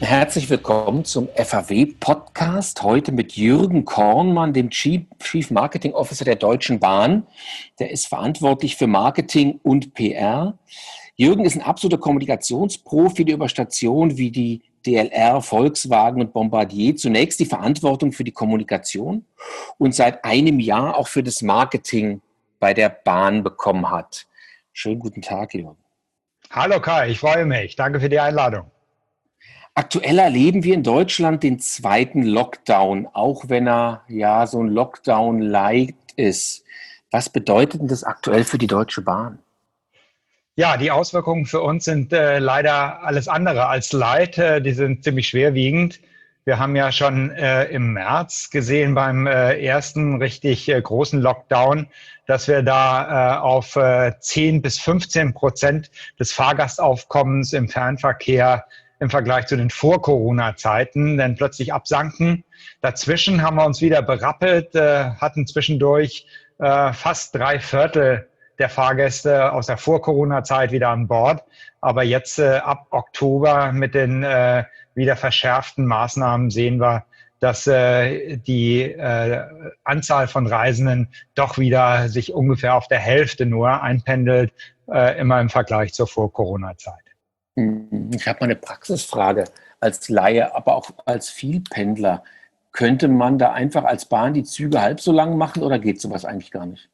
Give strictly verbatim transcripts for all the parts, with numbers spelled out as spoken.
Herzlich willkommen zum F A W-Podcast. Heute mit Jürgen Kornmann, dem Chief Chief Marketing Officer der Deutschen Bahn. Der ist verantwortlich für Marketing und P R. Jürgen ist ein absoluter Kommunikationsprofi, der über Stationen wie die D L R, Volkswagen und Bombardier zunächst die Verantwortung für die Kommunikation und seit einem Jahr auch für das Marketing bei der Bahn bekommen hat. Schönen guten Tag, Jürgen. Hallo Kai, ich freue mich. Danke für die Einladung. Aktuell erleben wir in Deutschland den zweiten Lockdown, auch wenn er ja so ein Lockdown-Light ist. Was bedeutet denn das aktuell für die Deutsche Bahn? Ja, die Auswirkungen für uns sind äh, leider alles andere als light. Äh, die sind ziemlich schwerwiegend. Wir haben ja schon äh, im März gesehen beim äh, ersten richtig äh, großen Lockdown, dass wir da äh, auf äh, zehn bis fünfzehn Prozent des Fahrgastaufkommens im Fernverkehr im Vergleich zu den Vor-Corona-Zeiten dann plötzlich absanken. Dazwischen haben wir uns wieder berappelt, äh, hatten zwischendurch äh, fast drei Viertel der Fahrgäste aus der Vor-Corona-Zeit wieder an Bord. Aber jetzt äh, ab Oktober mit den äh, wieder verschärften Maßnahmen sehen wir, dass äh, die äh, Anzahl von Reisenden doch wieder sich ungefähr auf der Hälfte nur einpendelt, äh, immer im Vergleich zur Vor-Corona-Zeit. Ich habe mal eine Praxisfrage als Laie, aber auch als Vielpendler. Könnte man da einfach als Bahn die Züge halb so lang machen oder geht sowas eigentlich gar nicht?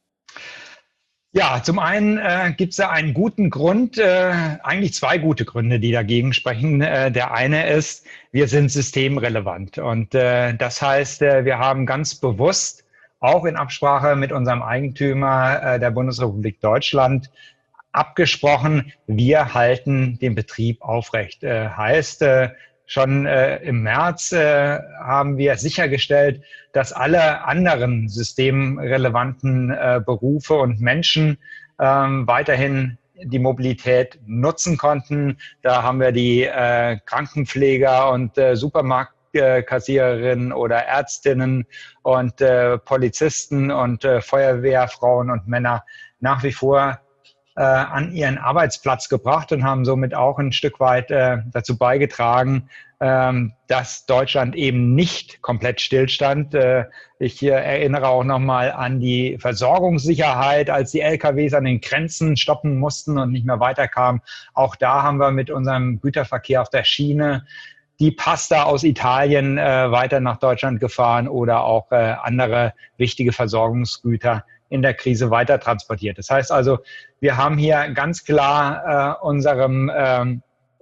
Ja, zum einen äh, gibt es da einen guten Grund, äh, eigentlich zwei gute Gründe, die dagegen sprechen. Äh, der eine ist, wir sind systemrelevant und äh, das heißt, äh, wir haben ganz bewusst, auch in Absprache mit unserem Eigentümer äh, der Bundesrepublik Deutschland, abgesprochen, wir halten den Betrieb aufrecht. Äh, heißt, äh, schon äh, im März äh, haben wir sichergestellt, dass alle anderen systemrelevanten äh, Berufe und Menschen äh, weiterhin die Mobilität nutzen konnten. Da haben wir die äh, Krankenpfleger und äh, Supermarktkassiererinnen oder Ärztinnen und äh, Polizisten und äh, Feuerwehrfrauen und Männer nach wie vor Äh, an ihren Arbeitsplatz gebracht und haben somit auch ein Stück weit äh, dazu beigetragen, ähm, dass Deutschland eben nicht komplett stillstand. Äh, ich äh, erinnere auch nochmal an die Versorgungssicherheit, als die L K Ws an den Grenzen stoppen mussten und nicht mehr weiterkamen. Auch da haben wir mit unserem Güterverkehr auf der Schiene die Pasta aus Italien äh, weiter nach Deutschland gefahren oder auch äh, andere wichtige Versorgungsgüter in der Krise weiter transportiert. Das heißt also, wir haben hier ganz klar äh, unserem ähm,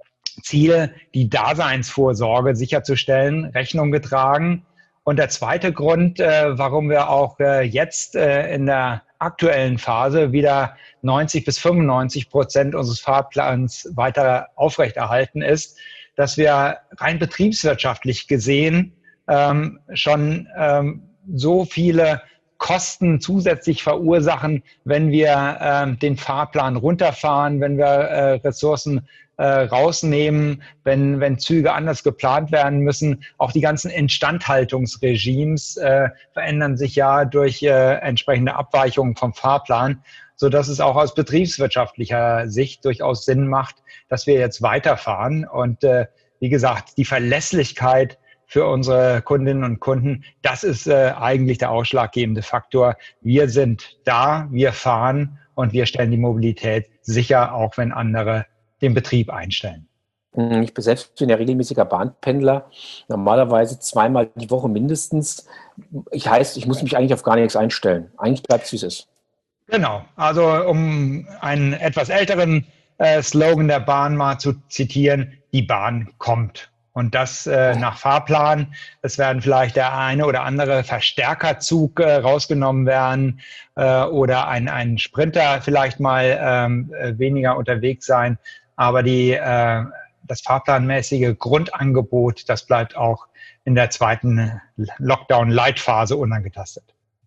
Ziel, die Daseinsvorsorge sicherzustellen, Rechnung getragen. Und der zweite Grund, äh, warum wir auch äh, jetzt äh, in der aktuellen Phase wieder neunzig bis fünfundneunzig Prozent unseres Fahrplans weiter aufrechterhalten ist, dass wir rein betriebswirtschaftlich gesehen ähm, schon ähm, so viele Kosten zusätzlich verursachen, wenn wir äh, den Fahrplan runterfahren, wenn wir äh, Ressourcen äh, rausnehmen, wenn, wenn Züge anders geplant werden müssen. Auch die ganzen Instandhaltungsregimes äh, verändern sich ja durch äh, entsprechende Abweichungen vom Fahrplan, sodass es auch aus betriebswirtschaftlicher Sicht durchaus Sinn macht, dass wir jetzt weiterfahren. Und äh, wie gesagt, die Verlässlichkeit für unsere Kundinnen und Kunden, das ist äh, eigentlich der ausschlaggebende Faktor. Wir sind da, wir fahren und wir stellen die Mobilität sicher, auch wenn andere den Betrieb einstellen. Ich bin selbst bin ja regelmäßiger Bahnpendler, normalerweise zweimal die Woche mindestens. Ich heißt, ich muss mich eigentlich auf gar nichts einstellen. Eigentlich bleibt es, wie es ist. Genau, also um einen etwas älteren äh, Slogan der Bahn mal zu zitieren, die Bahn kommt. Und das äh, nach Fahrplan. Es werden vielleicht der eine oder andere Verstärkerzug äh, rausgenommen werden äh, oder ein, ein Sprinter vielleicht mal ähm, weniger unterwegs sein. Aber die, äh, das fahrplanmäßige Grundangebot, das bleibt auch in der zweiten Lockdown-Light-Phase unangetastet.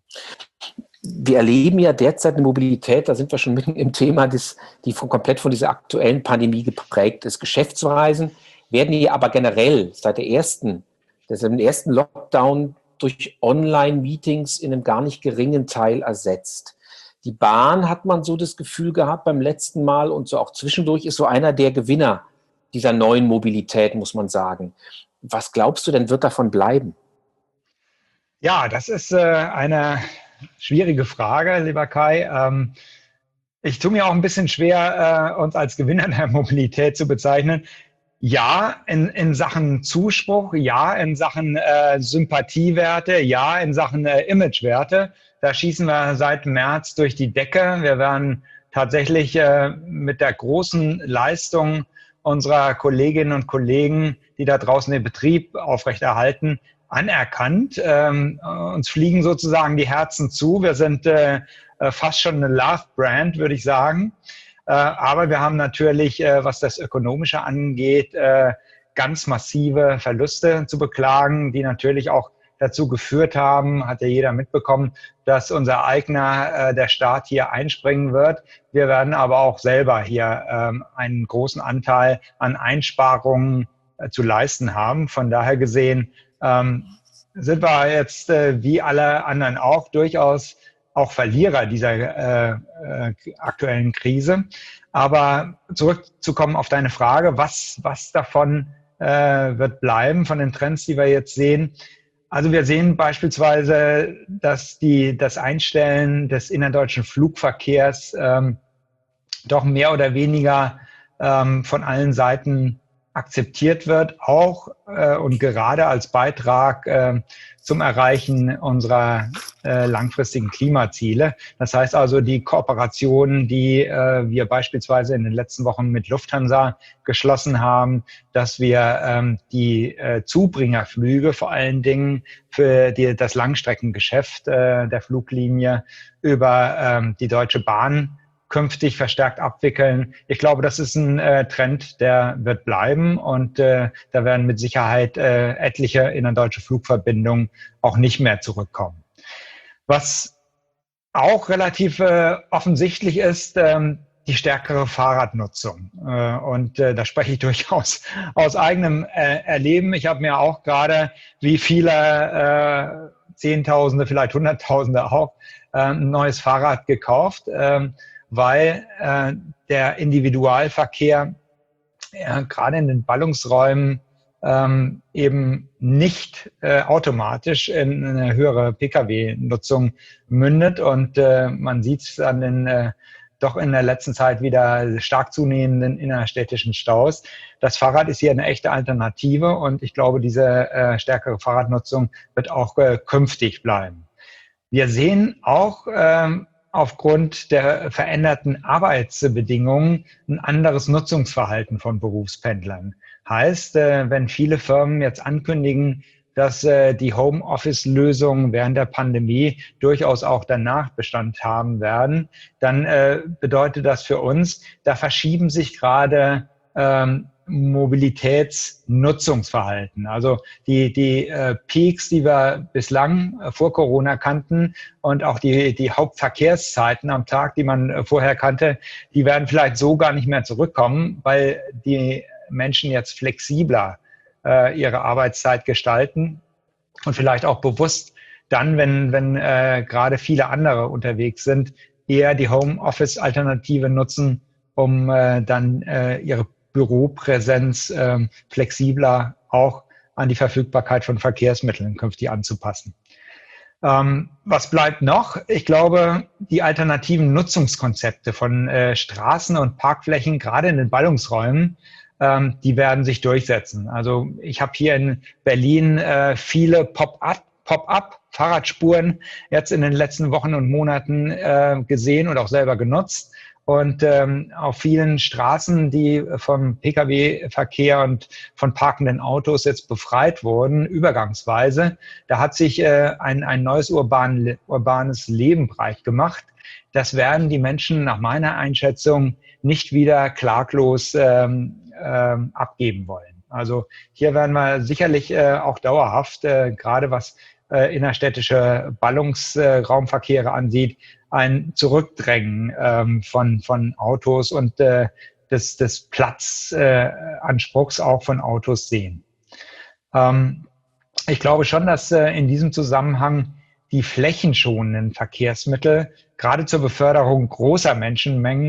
Wir erleben ja derzeit eine Mobilität, da sind wir schon mitten im Thema, das, die von, komplett von dieser aktuellen Pandemie geprägt ist. Geschäftsreisen werden hier aber generell seit der ersten, das im ersten Lockdown durch Online-Meetings in einem gar nicht geringen Teil ersetzt. Die Bahn hat man so das Gefühl gehabt beim letzten Mal und so auch zwischendurch ist so einer der Gewinner dieser neuen Mobilität, muss man sagen. Was glaubst du denn, wird davon bleiben? Ja, das ist äh, eine schwierige Frage, lieber Kai. Ähm, ich tue mir auch ein bisschen schwer, äh, uns als Gewinner der Mobilität zu bezeichnen. Ja, in, in Sachen Zuspruch, ja, in Sachen äh, Sympathiewerte, ja, in Sachen äh, Imagewerte. Da schießen wir seit März durch die Decke. Wir werden tatsächlich äh, mit der großen Leistung unserer Kolleginnen und Kollegen, die da draußen den Betrieb aufrechterhalten, anerkannt. Ähm, uns fliegen sozusagen die Herzen zu. Wir sind äh, fast schon eine Love-Brand, würde ich sagen. Äh, aber wir haben natürlich, äh, was das Ökonomische angeht, äh, ganz massive Verluste zu beklagen, die natürlich auch dazu geführt haben, hat ja jeder mitbekommen, dass unser eigener, äh, der Staat hier einspringen wird. Wir werden aber auch selber hier ähm, einen großen Anteil an Einsparungen äh, zu leisten haben. Von daher gesehen ähm, sind wir jetzt, äh, wie alle anderen auch, durchaus auch Verlierer dieser äh, äh, aktuellen Krise. Aber zurückzukommen auf deine Frage, was, was davon äh, wird bleiben, von den Trends, die wir jetzt sehen. Also wir sehen beispielsweise, dass die, das Einstellen des innerdeutschen Flugverkehrs ähm, doch mehr oder weniger ähm, von allen Seiten akzeptiert wird, auch äh, und gerade als Beitrag äh, zum Erreichen unserer äh, langfristigen Klimaziele. Das heißt also, die Kooperationen, die äh, wir beispielsweise in den letzten Wochen mit Lufthansa geschlossen haben, dass wir ähm, die äh, Zubringerflüge vor allen Dingen für die, das Langstreckengeschäft äh, der Fluglinie über ähm, die Deutsche Bahn künftig verstärkt abwickeln. Ich glaube, das ist ein äh, Trend, der wird bleiben und äh, da werden mit Sicherheit äh, etliche innerdeutsche Flugverbindungen auch nicht mehr zurückkommen. Was auch relativ äh, offensichtlich ist, ähm, die stärkere Fahrradnutzung. Äh, und äh, da spreche ich durchaus aus eigenem äh, Erleben. Ich habe mir auch gerade, wie viele äh, Zehntausende, vielleicht Hunderttausende auch, äh, ein neues Fahrrad gekauft. Äh, weil äh, der Individualverkehr ja, gerade in den Ballungsräumen ähm, eben nicht äh, automatisch in eine höhere Pkw-Nutzung mündet. Und äh, man sieht es an den äh, doch in der letzten Zeit wieder stark zunehmenden innerstädtischen Staus. Das Fahrrad ist hier eine echte Alternative und ich glaube, diese äh, stärkere Fahrradnutzung wird auch äh, künftig bleiben. Wir sehen auch ähm, aufgrund der veränderten Arbeitsbedingungen ein anderes Nutzungsverhalten von Berufspendlern. Heißt, wenn viele Firmen jetzt ankündigen, dass die Homeoffice-Lösungen während der Pandemie durchaus auch danach Bestand haben werden, dann bedeutet das für uns, da verschieben sich gerade ähm, Mobilitätsnutzungsverhalten. Also die, die äh, Peaks, die wir bislang äh, vor Corona kannten und auch die, die Hauptverkehrszeiten am Tag, die man äh, vorher kannte, die werden vielleicht so gar nicht mehr zurückkommen, weil die Menschen jetzt flexibler äh, ihre Arbeitszeit gestalten und vielleicht auch bewusst dann, wenn, wenn äh, gerade viele andere unterwegs sind, eher die Homeoffice-Alternative nutzen, um äh, dann äh, ihre Büropräsenz ähm, flexibler auch an die Verfügbarkeit von Verkehrsmitteln künftig anzupassen. Ähm, was bleibt noch? Ich glaube, die alternativen Nutzungskonzepte von äh, Straßen und Parkflächen, gerade in den Ballungsräumen, ähm, die werden sich durchsetzen. Also ich habe hier in Berlin äh, viele Pop-up Pop-up-Fahrradspuren jetzt in den letzten Wochen und Monaten äh, gesehen und auch selber genutzt. Und ähm, auf vielen Straßen, die vom Pkw-Verkehr und von parkenden Autos jetzt befreit wurden, übergangsweise, da hat sich äh, ein, ein neues urban, urbanes Leben breit gemacht. Das werden die Menschen nach meiner Einschätzung nicht wieder klaglos ähm, ähm, abgeben wollen. Also hier werden wir sicherlich äh, auch dauerhaft, äh, gerade was äh, innerstädtische Ballungsraumverkehre äh, ansieht, ein Zurückdrängen ähm, von, von Autos und äh, des, des Platzanspruchs äh, auch von Autos sehen. Ähm, ich glaube schon, dass äh, in diesem Zusammenhang die flächenschonenden Verkehrsmittel gerade zur Beförderung großer Menschenmengen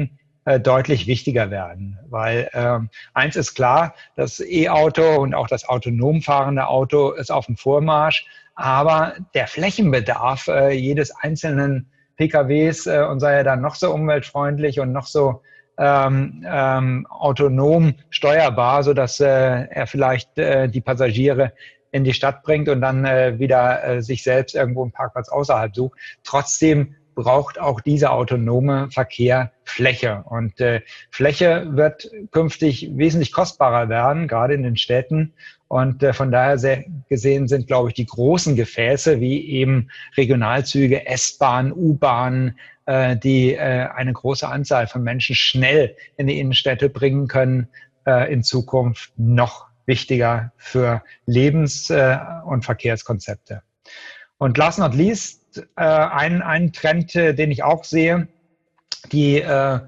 äh, deutlich wichtiger werden. Weil ähm, eins ist klar, das E-Auto und auch das autonom fahrende Auto ist auf dem Vormarsch, aber der Flächenbedarf äh, jedes einzelnen P K Ws äh, und sei er dann noch so umweltfreundlich und noch so ähm, ähm, autonom steuerbar, sodass äh, er vielleicht äh, die Passagiere in die Stadt bringt und dann äh, wieder äh, sich selbst irgendwo einen Parkplatz außerhalb sucht. Trotzdem braucht auch dieser autonome Verkehr Fläche. Und äh, Fläche wird künftig wesentlich kostbarer werden, gerade in den Städten. Und äh, von daher sehr gesehen sind, glaube ich, die großen Gefäße wie eben Regionalzüge, S-Bahn, U-Bahn, äh, die äh, eine große Anzahl von Menschen schnell in die Innenstädte bringen können, äh, in Zukunft noch wichtiger für Lebens- äh, und Verkehrskonzepte. Und last not least, äh, ein, ein Trend, äh, den ich auch sehe, die äh,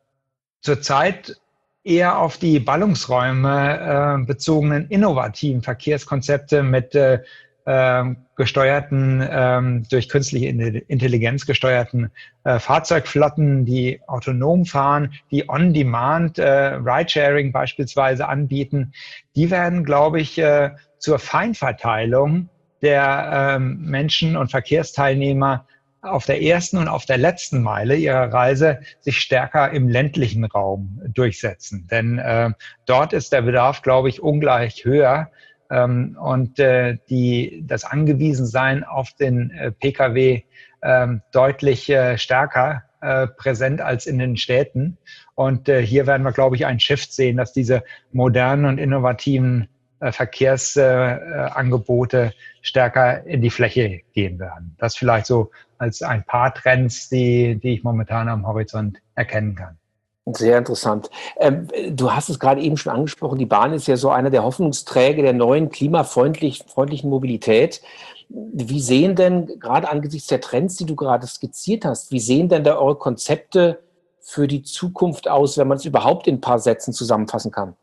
zurzeit eher auf die Ballungsräume äh, bezogenen innovativen Verkehrskonzepte mit äh, äh, gesteuerten, ähm, durch künstliche Intelligenz gesteuerten äh, Fahrzeugflotten, die autonom fahren, die on-demand äh, Ridesharing beispielsweise anbieten, die werden, glaube ich, äh, zur Feinverteilung der ähm, Menschen und Verkehrsteilnehmer auf der ersten und auf der letzten Meile ihrer Reise sich stärker im ländlichen Raum durchsetzen. Denn äh, dort ist der Bedarf, glaube ich, ungleich höher. Ähm, und äh, die, das Angewiesensein auf den äh, P K W äh, deutlich äh, stärker äh, präsent als in den Städten. Und äh, hier werden wir, glaube ich, einen Shift sehen, dass diese modernen und innovativen äh, Verkehrsangebote äh, stärker in die Fläche gehen werden. Das vielleicht so als ein paar Trends, die, die ich momentan am Horizont erkennen kann. Sehr interessant. Ähm, du hast es gerade eben schon angesprochen, die Bahn ist ja so einer der Hoffnungsträger der neuen klimafreundlichen freundlichen Mobilität. Wie sehen denn, gerade angesichts der Trends, die du gerade skizziert hast, wie sehen denn da eure Konzepte für die Zukunft aus, wenn man es überhaupt in ein paar Sätzen zusammenfassen kann?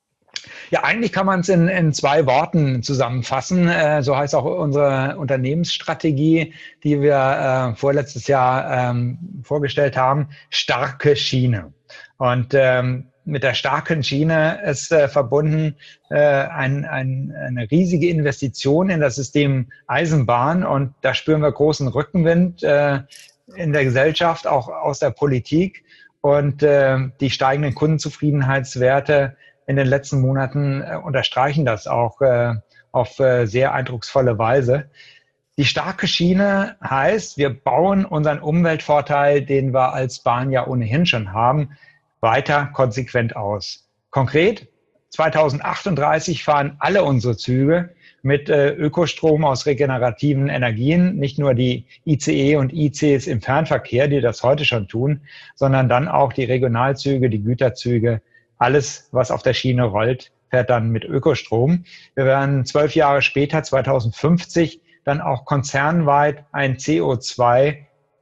Ja, eigentlich kann man es in, in zwei Worten zusammenfassen. Äh, so heißt auch unsere Unternehmensstrategie, die wir äh, vorletztes Jahr ähm, vorgestellt haben. Starke Schiene. Und ähm, mit der starken Schiene ist äh, verbunden äh, ein, ein, eine riesige Investition in das System Eisenbahn. Und da spüren wir großen Rückenwind äh, in der Gesellschaft, auch aus der Politik. Und äh, die steigenden Kundenzufriedenheitswerte in den letzten Monaten äh, unterstreichen das auch äh, auf äh, sehr eindrucksvolle Weise. Die starke Schiene heißt, wir bauen unseren Umweltvorteil, den wir als Bahn ja ohnehin schon haben, weiter konsequent aus. Konkret, zweitausendachtunddreißig fahren alle unsere Züge mit äh, Ökostrom aus regenerativen Energien, nicht nur die I C E und I C Es im Fernverkehr, die das heute schon tun, sondern dann auch die Regionalzüge, die Güterzüge. Alles, was auf der Schiene rollt, fährt dann mit Ökostrom. Wir werden zwölf Jahre später, zweitausendfünfzig, dann auch konzernweit ein C O zwei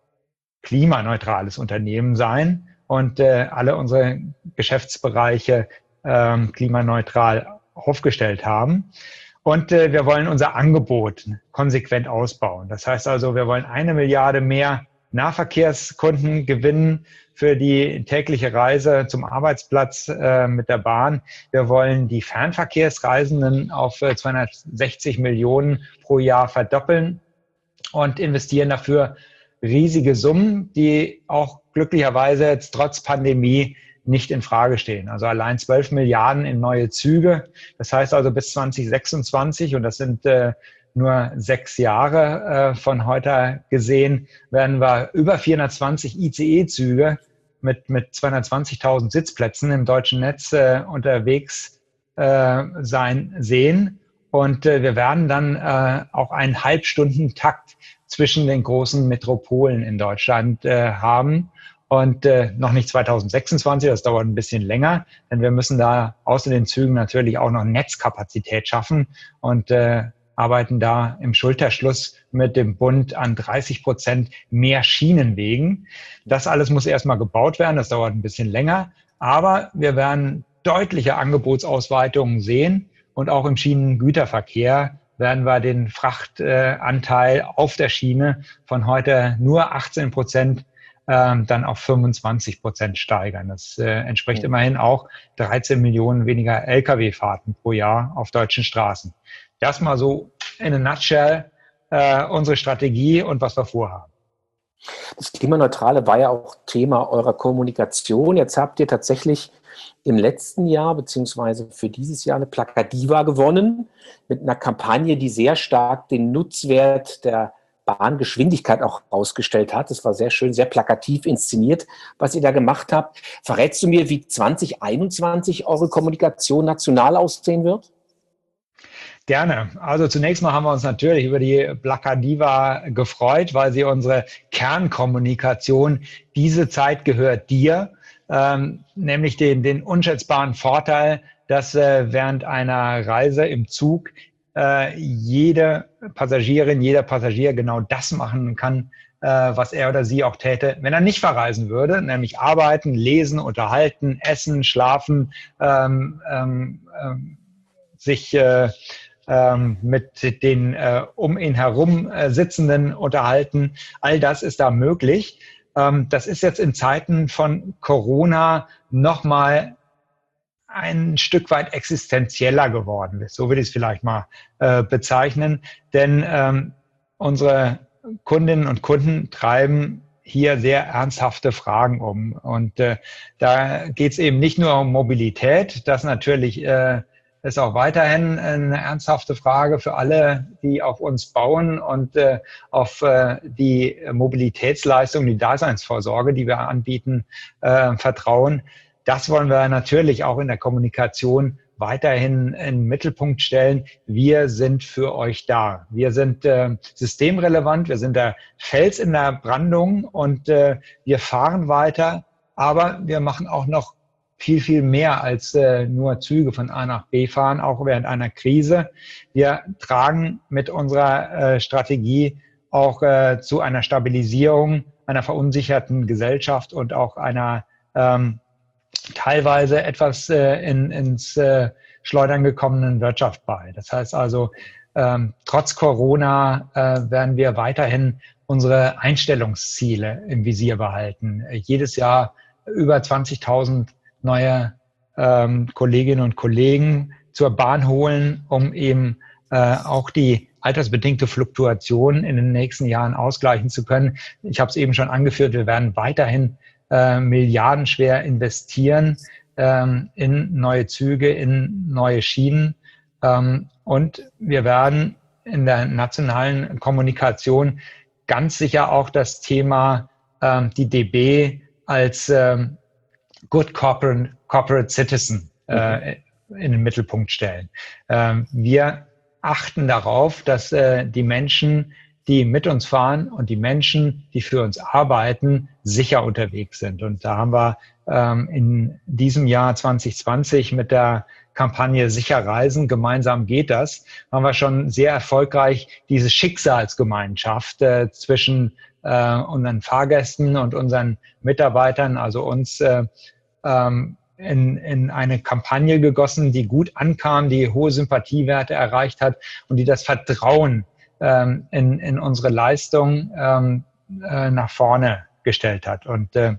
klimaneutrales Unternehmen sein und äh, alle unsere Geschäftsbereiche äh, klimaneutral aufgestellt haben. Und äh, wir wollen unser Angebot konsequent ausbauen. Das heißt also, wir wollen eine Milliarde mehr Nahverkehrskunden gewinnen für die tägliche Reise zum Arbeitsplatz äh, mit der Bahn. Wir wollen die Fernverkehrsreisenden auf äh, zweihundertsechzig Millionen pro Jahr verdoppeln und investieren dafür riesige Summen, die auch glücklicherweise jetzt trotz Pandemie nicht in Frage stehen. Also allein zwölf Milliarden in neue Züge. Das heißt also bis zweitausendsechsundzwanzig, und das sind äh, nur sechs Jahre äh, von heute gesehen, werden wir über vierhundertzwanzig I C E-Züge mit, mit zweihundertzwanzigtausend Sitzplätzen im deutschen Netz äh, unterwegs äh, sein sehen. Und äh, wir werden dann äh, auch einen Halbstundentakt zwischen den großen Metropolen in Deutschland äh, haben. Und äh, noch nicht zweitausendsechsundzwanzig, das dauert ein bisschen länger, denn wir müssen da außer den Zügen natürlich auch noch Netzkapazität schaffen und äh, arbeiten da im Schulterschluss mit dem Bund an dreißig Prozent mehr Schienenwegen. Das alles muss erstmal gebaut werden, das dauert ein bisschen länger, aber wir werden deutliche Angebotsausweitungen sehen und auch im Schienengüterverkehr werden wir den Frachtanteil auf der Schiene von heute nur achtzehn Prozent ähm, dann auf fünfundzwanzig Prozent steigern. Das äh, entspricht mhm. immerhin auch dreizehn Millionen weniger L K W-Fahrten pro Jahr auf deutschen Straßen. Das mal so in a nutshell äh, unsere Strategie und was wir vorhaben. Das Klimaneutrale war ja auch Thema eurer Kommunikation. Jetzt habt ihr tatsächlich im letzten Jahr beziehungsweise für dieses Jahr eine Plakadiva gewonnen mit einer Kampagne, die sehr stark den Nutzwert der Bahngeschwindigkeit auch herausgestellt hat. Das war sehr schön, sehr plakativ inszeniert, was ihr da gemacht habt. Verrätst du mir, wie zwanzig einundzwanzig eure Kommunikation national aussehen wird? Gerne. Also zunächst mal haben wir uns natürlich über die Plakadiva gefreut, weil sie unsere Kernkommunikation, diese Zeit gehört dir, ähm, nämlich den, den unschätzbaren Vorteil, dass äh, während einer Reise im Zug äh, jede Passagierin, jeder Passagier genau das machen kann, äh, was er oder sie auch täte, wenn er nicht verreisen würde, nämlich arbeiten, lesen, unterhalten, essen, schlafen, ähm, ähm, ähm, sich äh, ähm, mit den äh, um ihn herum äh, Sitzenden unterhalten. All das ist da möglich. Ähm, das ist jetzt in Zeiten von Corona nochmal ein Stück weit existenzieller geworden. So würde ich es vielleicht mal äh, bezeichnen. Denn ähm, unsere Kundinnen und Kunden treiben hier sehr ernsthafte Fragen um. Und äh, da geht es eben nicht nur um Mobilität, das natürlich äh, ist auch weiterhin eine ernsthafte Frage für alle, die auf uns bauen und äh, auf äh, die Mobilitätsleistung, die Daseinsvorsorge, die wir anbieten, äh, vertrauen. Das wollen wir natürlich auch in der Kommunikation weiterhin in den Mittelpunkt stellen. Wir sind für euch da. Wir sind äh, systemrelevant, wir sind der Fels in der Brandung und äh, wir fahren weiter, aber wir machen auch noch viel, viel mehr als äh, nur Züge von A nach B fahren, auch während einer Krise. Wir tragen mit unserer äh, Strategie auch äh, zu einer Stabilisierung einer verunsicherten Gesellschaft und auch einer ähm, teilweise etwas äh, in, ins äh, Schleudern gekommenen Wirtschaft bei. Das heißt also, ähm, trotz Corona äh, werden wir weiterhin unsere Einstellungsziele im Visier behalten. Äh, jedes Jahr über zwanzigtausend neue ähm, Kolleginnen und Kollegen zur Bahn holen, um eben äh, auch die altersbedingte Fluktuation in den nächsten Jahren ausgleichen zu können. Ich habe es eben schon angeführt, wir werden weiterhin äh, milliardenschwer investieren ähm, in neue Züge, in neue Schienen. Ähm, und wir werden in der nationalen Kommunikation ganz sicher auch das Thema ähm, die D B als ähm, Good Corporate, Corporate Citizen äh, in den Mittelpunkt stellen. Ähm, wir achten darauf, dass äh, die Menschen, die mit uns fahren und die Menschen, die für uns arbeiten, sicher unterwegs sind. Und da haben wir ähm, in diesem Jahr zwanzig zwanzig mit der Kampagne Sicher Reisen, gemeinsam geht das, haben wir schon sehr erfolgreich diese Schicksalsgemeinschaft äh, zwischen äh, unseren Fahrgästen und unseren Mitarbeitern, also uns, äh, ähm, in, in eine Kampagne gegossen, die gut ankam, die hohe Sympathiewerte erreicht hat und die das Vertrauen ähm, in, in unsere Leistung ähm, äh, nach vorne gestellt hat. Und äh,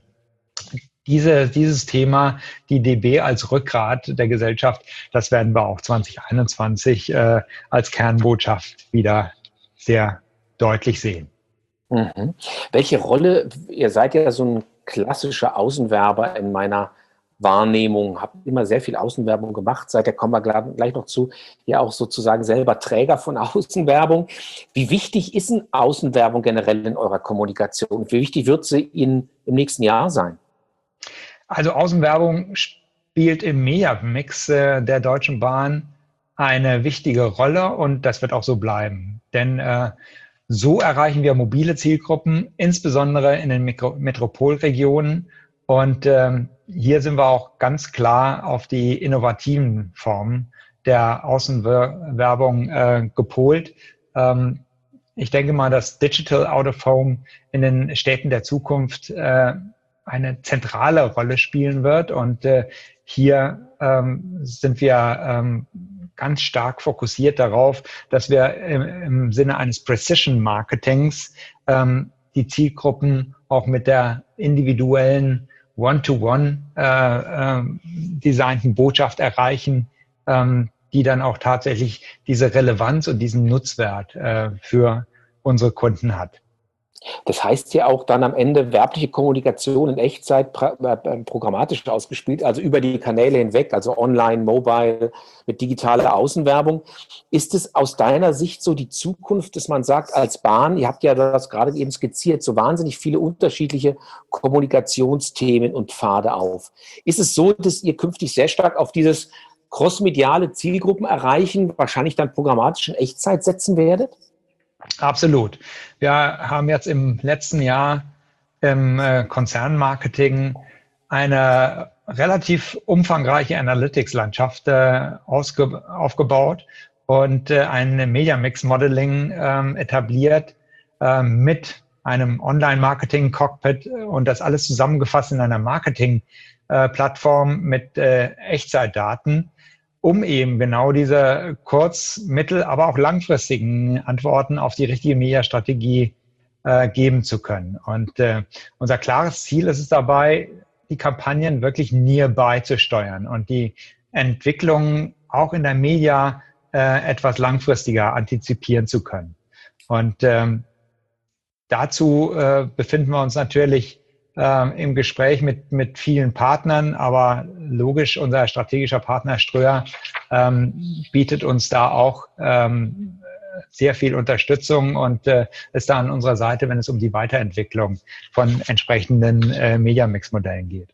diese, dieses Thema, die D B als Rückgrat der Gesellschaft, das werden wir auch zwanzig einundzwanzig äh, als Kernbotschaft wieder sehr deutlich sehen. Mhm. Welche Rolle, ihr seid ja so ein klassischer Außenwerber in meiner Wahrnehmung, habt immer sehr viel Außenwerbung gemacht, seid, da kommen wir gleich noch zu, ja auch sozusagen selber Träger von Außenwerbung. Wie wichtig ist denn Außenwerbung generell in eurer Kommunikation? Wie wichtig wird sie in, im nächsten Jahr sein? Also Außenwerbung spielt im Media-Mix äh, der Deutschen Bahn eine wichtige Rolle und das wird auch so bleiben. Denn äh, so erreichen wir mobile Zielgruppen, insbesondere in den Mikro- Metropolregionen. Und ähm, hier sind wir auch ganz klar auf die innovativen Formen der Außenwerbung äh, gepolt. Ähm, ich denke mal, dass Digital Out of Home in den Städten der Zukunft äh, eine zentrale Rolle spielen wird. Und äh, hier ähm, sind wir ähm, ganz stark fokussiert darauf, dass wir im, im Sinne eines Precision Marketings ähm, die Zielgruppen auch mit der individuellen One-to-One äh, äh, designten Botschaft erreichen, ähm, die dann auch tatsächlich diese Relevanz und diesen Nutzwert äh, für unsere Kunden hat. Das heißt ja auch dann am Ende werbliche Kommunikation in Echtzeit programmatisch ausgespielt, also über die Kanäle hinweg, also online, mobile, mit digitaler Außenwerbung. Ist es aus deiner Sicht so die Zukunft, dass man sagt, als Bahn, ihr habt ja das gerade eben skizziert, so wahnsinnig viele unterschiedliche Kommunikationsthemen und Pfade auf. Ist es so, dass ihr künftig sehr stark auf dieses crossmediale Zielgruppen erreichen, wahrscheinlich dann programmatisch in Echtzeit setzen werdet? Absolut. Wir haben jetzt im letzten Jahr im äh, Konzernmarketing eine relativ umfangreiche Analytics-Landschaft äh, aufgebaut und äh, ein Media-Mix-Modeling äh, etabliert äh, mit einem Online-Marketing-Cockpit und das alles zusammengefasst in einer Marketing-Plattform äh, mit äh, Echtzeitdaten, um eben genau diese kurz-, mittel-, aber auch langfristigen Antworten auf die richtige Mediastrategie äh, geben zu können. Und äh, unser klares Ziel ist es dabei, die Kampagnen wirklich nearby zu steuern und die Entwicklung auch in der Media äh, etwas langfristiger antizipieren zu können. Und ähm, dazu äh, befinden wir uns natürlich äh, im Gespräch mit, mit vielen Partnern, aber logisch, unser strategischer Partner Ströer ähm, bietet uns da auch ähm, sehr viel Unterstützung und äh, ist da an unserer Seite, wenn es um die Weiterentwicklung von entsprechenden äh, Media-Mix-Modellen geht.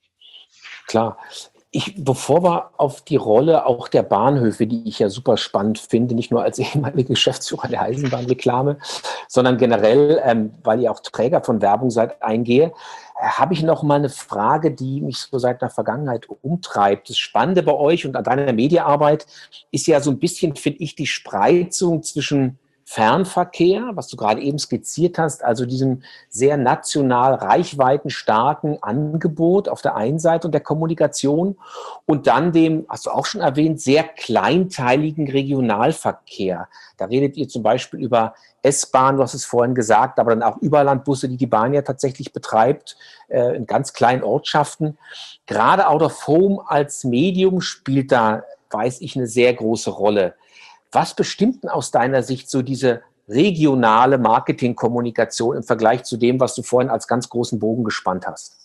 Klar. Ich, bevor wir auf die Rolle auch der Bahnhöfe, die ich ja super spannend finde, nicht nur als ehemaliger Geschäftsführer der Eisenbahnreklame, sondern generell, ähm, weil ihr auch Träger von Werbung seid, eingehe, äh, habe ich noch mal eine Frage, die mich so seit der Vergangenheit umtreibt. Das Spannende bei euch und an deiner Mediaarbeit ist ja so ein bisschen, finde ich, die Spreizung zwischen Fernverkehr, was du gerade eben skizziert hast, also diesem sehr national reichweitenstarken Angebot auf der einen Seite und der Kommunikation und dann dem, hast du auch schon erwähnt, sehr kleinteiligen Regionalverkehr. Da redet ihr zum Beispiel über S-Bahn, du hast es vorhin gesagt, aber dann auch Überlandbusse, die die Bahn ja tatsächlich betreibt, äh, in ganz kleinen Ortschaften. Gerade Out of Home als Medium spielt da, weiß ich, eine sehr große Rolle. Was bestimmt denn aus deiner Sicht so diese regionale Marketingkommunikation im Vergleich zu dem, was du vorhin als ganz großen Bogen gespannt hast?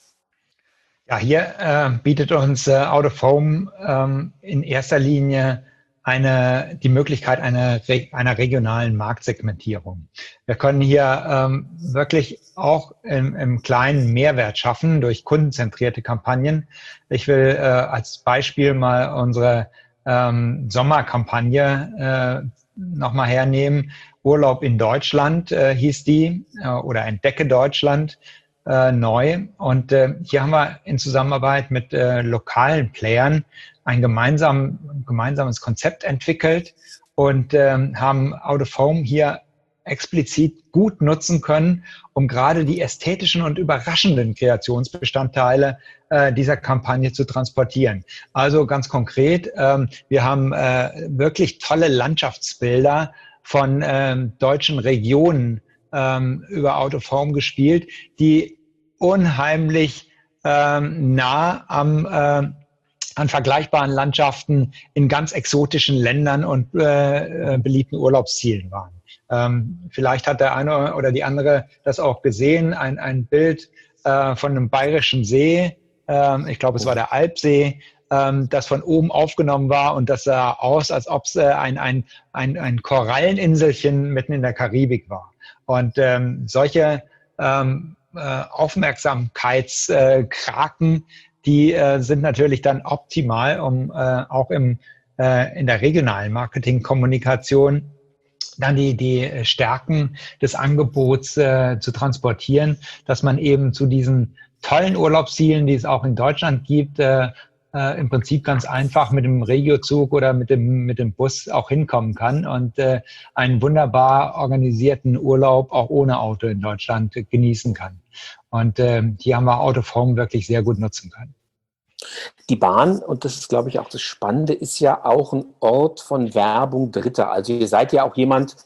Ja, hier äh, bietet uns äh, Out of Home ähm, in erster Linie eine, die Möglichkeit einer, einer regionalen Marktsegmentierung. Wir können hier ähm, wirklich auch im, im Kleinen Mehrwert schaffen durch kundenzentrierte Kampagnen. Ich will äh, als Beispiel mal unsere ähm, Sommerkampagne äh, nochmal hernehmen. Urlaub in Deutschland äh, hieß die äh, oder Entdecke Deutschland äh, neu. Und äh, hier haben wir in Zusammenarbeit mit äh, lokalen Playern ein gemeinsam, gemeinsames Konzept entwickelt und ähm, haben Out of Home hier explizit gut nutzen können, um gerade die ästhetischen und überraschenden Kreationsbestandteile äh, dieser Kampagne zu transportieren. Also ganz konkret, ähm, wir haben äh, wirklich tolle Landschaftsbilder von ähm, deutschen Regionen ähm, über Out of Home gespielt, die unheimlich ähm, nah am äh, an vergleichbaren Landschaften in ganz exotischen Ländern und äh, beliebten Urlaubszielen waren. Ähm, vielleicht hat der eine oder die andere das auch gesehen, ein, ein Bild äh, von einem bayerischen See, ähm, ich glaube es war der Alpsee, ähm, das von oben aufgenommen war und das sah aus, als ob es äh, ein, ein, ein, ein Koralleninselchen mitten in der Karibik war. Und ähm, solche ähm, äh, Aufmerksamkeitskraken, die äh, sind natürlich dann optimal, um äh, auch im, äh, in der regionalen Marketingkommunikation dann die, die Stärken des Angebots äh, zu transportieren, dass man eben zu diesen tollen Urlaubszielen, die es auch in Deutschland gibt, äh, äh, im Prinzip ganz einfach mit dem Regiozug oder mit dem, mit dem Bus auch hinkommen kann und äh, einen wunderbar organisierten Urlaub auch ohne Auto in Deutschland genießen kann. Und äh, hier haben wir Out of Home wirklich sehr gut nutzen können. Die Bahn, und das ist, glaube ich, auch das Spannende, ist ja auch ein Ort von Werbung Dritter. Also ihr seid ja auch jemand,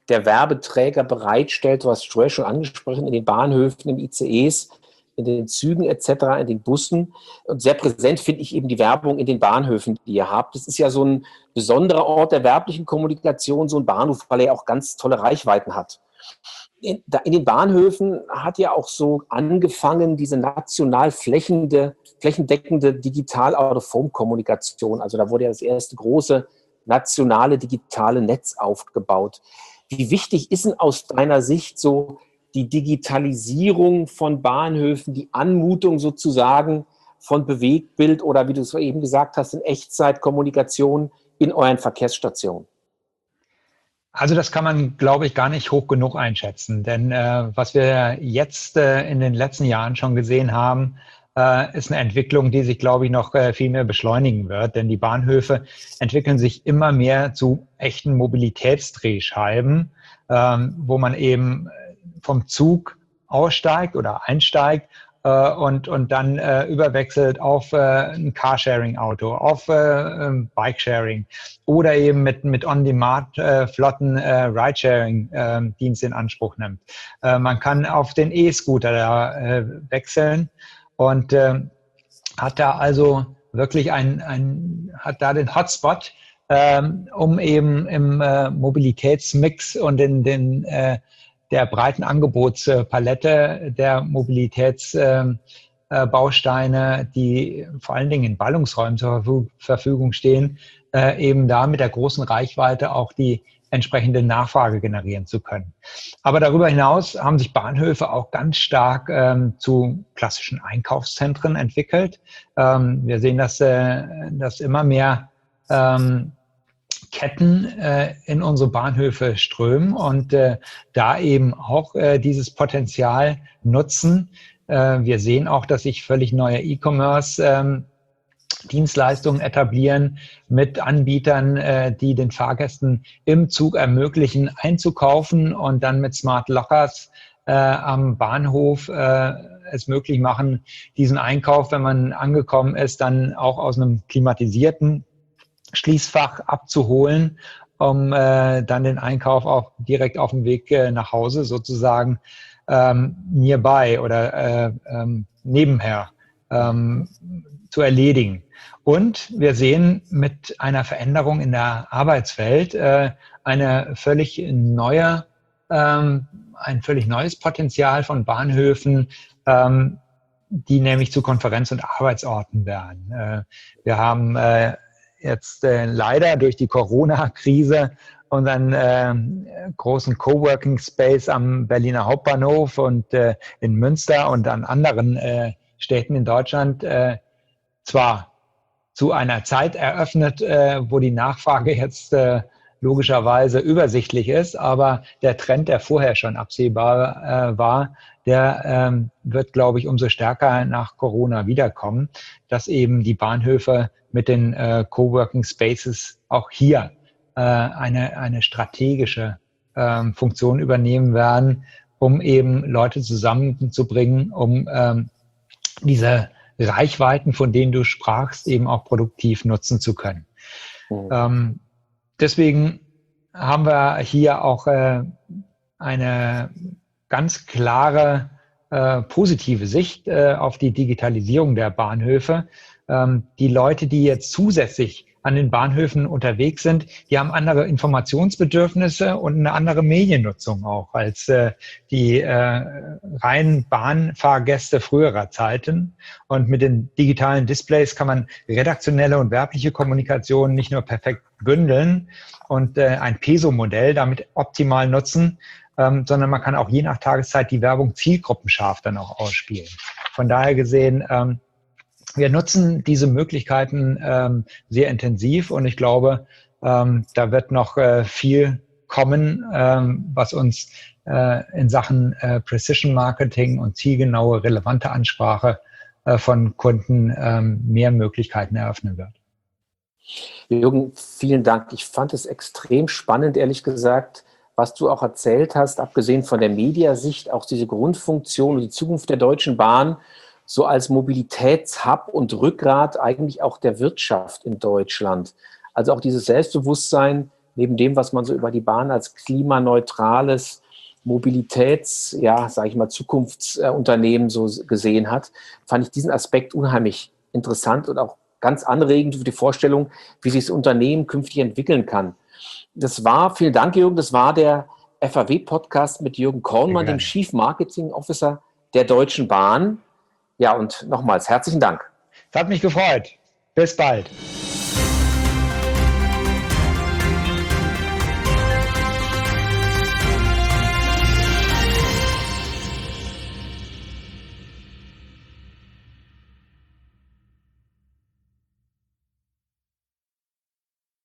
der Werbeträger bereitstellt, du hast es vorher schon angesprochen, in den Bahnhöfen, in I C Es, in den Zügen et cetera, in den Bussen. Und sehr präsent finde ich eben die Werbung in den Bahnhöfen, die ihr habt. Das ist ja so ein besonderer Ort der werblichen Kommunikation, so ein Bahnhof, weil er auch ganz tolle Reichweiten hat. In, in den Bahnhöfen hat ja auch so angefangen, diese national flächende, flächendeckende Digital-Out-of-Home-Kommunikation. Also da wurde ja das erste große nationale digitale Netz aufgebaut. Wie wichtig ist denn aus deiner Sicht so die Digitalisierung von Bahnhöfen, die Anmutung sozusagen von Bewegtbild oder, wie du es eben gesagt hast, in Echtzeitkommunikation in euren Verkehrsstationen? Also das kann man, glaube ich, gar nicht hoch genug einschätzen. Denn äh, was wir jetzt äh, in den letzten Jahren schon gesehen haben, äh, ist eine Entwicklung, die sich, glaube ich, noch äh, viel mehr beschleunigen wird. Denn die Bahnhöfe entwickeln sich immer mehr zu echten Mobilitätsdrehscheiben, ähm, wo man eben vom Zug aussteigt oder einsteigt äh, und, und dann äh, überwechselt auf äh, ein Carsharing-Auto, auf äh, Bikesharing oder eben mit, mit On-Demand-Flotten äh, Ridesharing-Dienst äh, in Anspruch nimmt. Äh, man kann auf den E-Scooter da äh, wechseln und äh, hat da also wirklich ein, ein hat da den Hotspot, ähm, um eben im äh, Mobilitätsmix und in den äh, der breiten Angebotspalette der Mobilitätsbausteine, die vor allen Dingen in Ballungsräumen zur Verfügung stehen, eben da mit der großen Reichweite auch die entsprechende Nachfrage generieren zu können. Aber darüber hinaus haben sich Bahnhöfe auch ganz stark ähm, zu klassischen Einkaufszentren entwickelt. Ähm, wir sehen, dass, äh, dass immer mehr ähm, Ketten äh, in unsere Bahnhöfe strömen und äh, da eben auch äh, dieses Potenzial nutzen. Äh, wir sehen auch, dass sich völlig neue E-Commerce ähm, Dienstleistungen etablieren mit Anbietern, äh, die den Fahrgästen im Zug ermöglichen, einzukaufen und dann mit Smart Lockers äh, am Bahnhof äh, es möglich machen, diesen Einkauf, wenn man angekommen ist, dann auch aus einem klimatisierten Schließfach abzuholen, um äh, dann den Einkauf auch direkt auf dem Weg äh, nach Hause sozusagen ähm, nearby oder äh, ähm, nebenher ähm, zu erledigen. Und wir sehen mit einer Veränderung in der Arbeitswelt äh, eine völlig neue, ähm, ein völlig neues Potenzial von Bahnhöfen, ähm, die nämlich zu Konferenz- und Arbeitsorten werden. Äh, wir haben äh, jetzt äh, leider durch die Corona-Krise unseren äh, großen Coworking Space am Berliner Hauptbahnhof und äh, in Münster und an anderen äh, Städten in Deutschland äh, zwar zu einer Zeit eröffnet, äh, wo die Nachfrage jetzt äh, logischerweise übersichtlich ist, aber der Trend, der vorher schon absehbar äh, war, der ähm, wird, glaube ich, umso stärker nach Corona wiederkommen, dass eben die Bahnhöfe mit den äh, Coworking Spaces auch hier äh, eine, eine strategische ähm, Funktion übernehmen werden, um eben Leute zusammenzubringen, um ähm, diese Reichweiten, von denen du sprachst, eben auch produktiv nutzen zu können. Mhm. Ähm, deswegen haben wir hier auch äh, eine ganz klare äh, positive Sicht äh, auf die Digitalisierung der Bahnhöfe. Ähm, die Leute, die jetzt zusätzlich an den Bahnhöfen unterwegs sind, die haben andere Informationsbedürfnisse und eine andere Mediennutzung auch als äh, die äh, reinen Bahnfahrgäste früherer Zeiten. Und mit den digitalen Displays kann man redaktionelle und werbliche Kommunikation nicht nur perfekt bündeln und äh, ein Peso-Modell damit optimal nutzen, ähm, sondern man kann auch je nach Tageszeit die Werbung zielgruppenscharf dann auch ausspielen. Von daher gesehen, ähm, wir nutzen diese Möglichkeiten ähm, sehr intensiv und ich glaube, ähm, da wird noch äh, viel kommen, ähm, was uns äh, in Sachen äh, Precision Marketing und zielgenaue, relevante Ansprache äh, von Kunden ähm, mehr Möglichkeiten eröffnen wird. Jürgen, vielen Dank. Ich fand es extrem spannend, ehrlich gesagt, was du auch erzählt hast, abgesehen von der Mediasicht, auch diese Grundfunktion und die Zukunft der Deutschen Bahn so als Mobilitätshub und Rückgrat eigentlich auch der Wirtschaft in Deutschland. Also auch dieses Selbstbewusstsein, neben dem, was man so über die Bahn als klimaneutrales Mobilitäts, ja, sage ich mal, Zukunftsunternehmen so gesehen hat, fand ich diesen Aspekt unheimlich interessant und auch ganz anregend für die Vorstellung, wie sich das Unternehmen künftig entwickeln kann. Das war, vielen Dank, Jürgen, das war der F A W-Podcast mit Jürgen Kornmann, dem Chief Marketing Officer der Deutschen Bahn. Ja, und nochmals herzlichen Dank. Es hat mich gefreut. Bis bald.